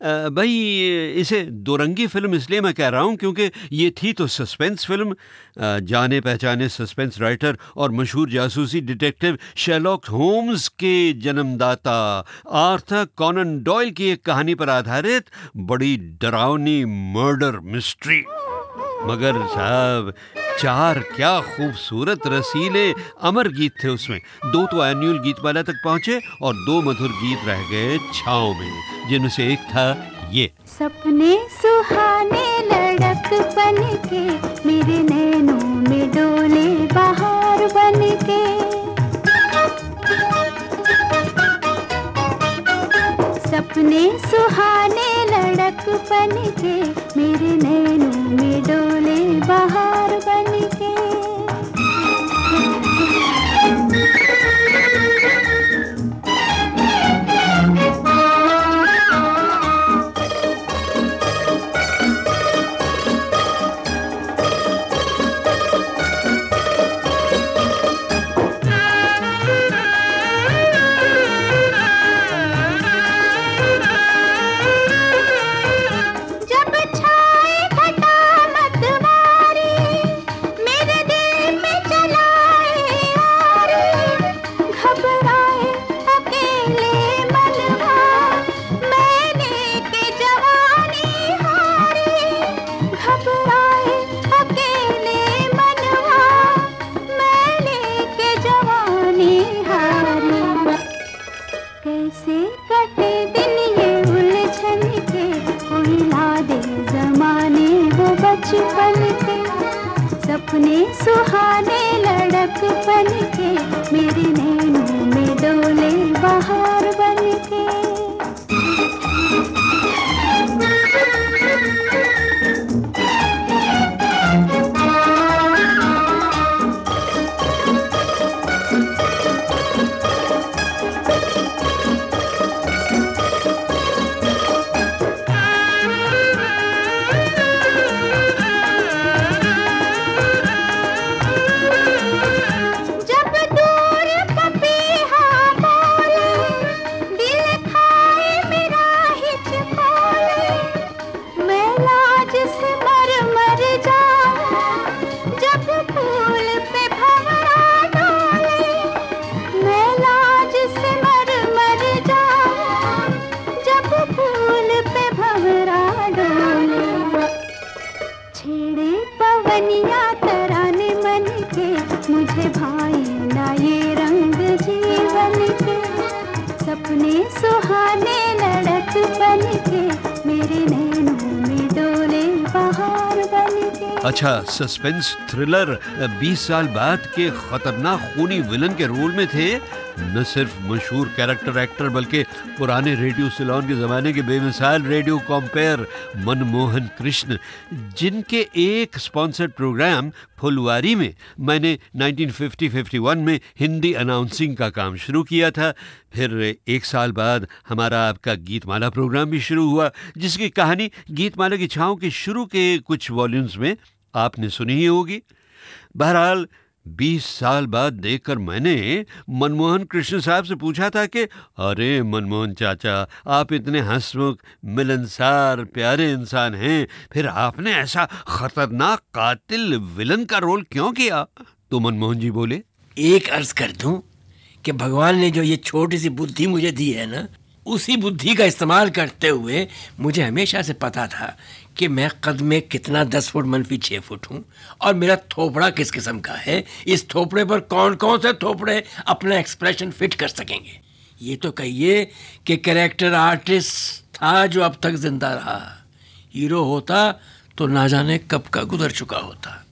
भाई इसे दोरंगी फिल्म इसलिए मैं कह रहा हूँ क्योंकि ये थी तो सस्पेंस फिल्म। जाने पहचाने सस्पेंस राइटर और मशहूर जासूसी डिटेक्टिव शेरलॉक होम्स के जन्मदाता आर्थर कॉनन डॉयल की एक कहानी पर आधारित बड़ी डरावनी मर्डर मिस्ट्री। मगर साहब, 4 क्या खूबसूरत रसीले अमर गीत थे उसमें। 2 तो एनुअल गीतमाला तक पहुंचे और 2 मधुर गीत रह गए छाँव में, जिनमें से एक था ये। सपने सुहाने लड़कपन के मेरे नैनों में डोले बहार बन के। सपने सुहाने लड़कपन के मेरे नैनों में डोले बहार बन के। कैसे कटे दिन ये उलझन के, कोई ला दे जमाने वो बचपन के। सपने सुहाने लड़कपन के मेरे नैनों में डोले बहार बन के। मुझे भाई ना ये रंग जीवन के। सपने सुहाने लड़कपन के मेरे नैनों में डोले बहार बन के। अच्छा, सस्पेंस थ्रिलर 20 साल बाद के खतरनाक खूनी विलन के रोल में थे न सिर्फ मशहूर कैरेक्टर एक्टर बल्कि पुराने रेडियो सिलोन के ज़माने के बेमिसाल रेडियो कॉम्पेयर मनमोहन कृष्ण, जिनके एक स्पॉन्सर्ड प्रोग्राम फुलवारी में मैंने 1950-51 में हिंदी अनाउंसिंग का काम शुरू किया था। फिर 1 साल बाद हमारा आपका गीतमाला प्रोग्राम भी शुरू हुआ, जिसकी कहानी गीतमाला की छाँव के शुरू के कुछ वॉल्यूम्स में आपने सुनी ही होगी। बहरहाल 20 साल बाद देखकर मैंने मनमोहन कृष्ण साहब से पूछा था कि अरे मनमोहन चाचा, आप इतने हंसमुख मिलनसार प्यारे इंसान हैं, फिर आपने ऐसा खतरनाक कातिल विलन का रोल क्यों किया? तो मनमोहन जी बोले, एक अर्ज कर दूं कि भगवान ने जो ये छोटी सी बुद्धि मुझे दी है ना, उसी बुद्धि का इस्तेमाल करते हुए मुझे हमेशा से पता था कि मैं कद में कितना 10 फुट मनफी 6 फुट हूँ और मेरा थोपड़ा किस किस्म का है। इस थोपड़े पर कौन कौन से थोपड़े अपना एक्सप्रेशन फिट कर सकेंगे। ये तो कहिए कि कैरेक्टर आर्टिस्ट था जो अब तक जिंदा रहा। हीरो होता तो ना जाने कब का गुजर चुका होता।